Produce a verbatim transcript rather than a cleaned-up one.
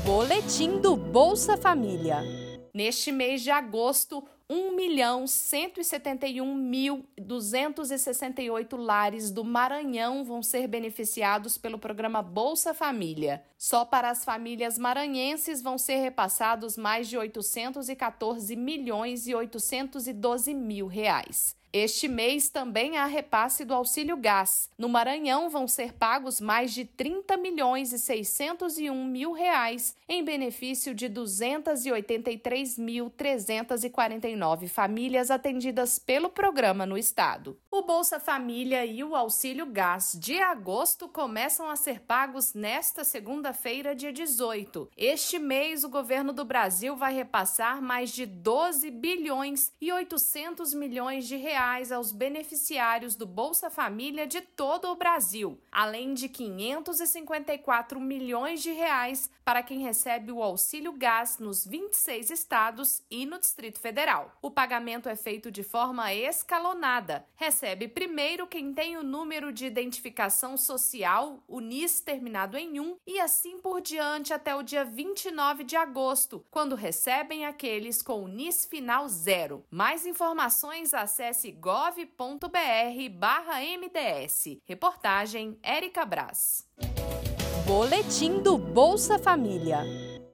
Boletim do Bolsa Família. Neste mês de agosto, um milhão cento e setenta e um mil duzentos e sessenta e oito lares do Maranhão vão ser beneficiados pelo programa Bolsa Família. Só para as famílias maranhenses vão ser repassados mais de oitocentos e quatorze milhões e oitocentos e doze mil reais. Este mês também há repasse do Auxílio Gás. No Maranhão vão ser pagos mais de trinta milhões e seiscentos e um mil reais em benefício de duzentas e oitenta e três mil trezentas e quarenta e nove famílias atendidas pelo programa no estado. O Bolsa Família e o Auxílio Gás de agosto começam a ser pagos nesta segunda-feira, dia dezoito. Este mês, o governo do Brasil vai repassar mais de doze bilhões e oitocentos milhões de reais aos beneficiários do Bolsa Família de todo o Brasil, além de quinhentos e cinquenta e quatro milhões de reais para quem recebe o Auxílio Gás nos vinte e seis estados e no Distrito Federal. O pagamento é feito de forma escalonada. Recebe primeiro quem tem o número de identificação social, o N I S terminado em um, e assim por diante até o dia vinte e nove de agosto, quando recebem aqueles com o N I S final zero. Mais informações, acesse gov.br barra MDS. Reportagem Érica Braz. Boletim do Bolsa Família.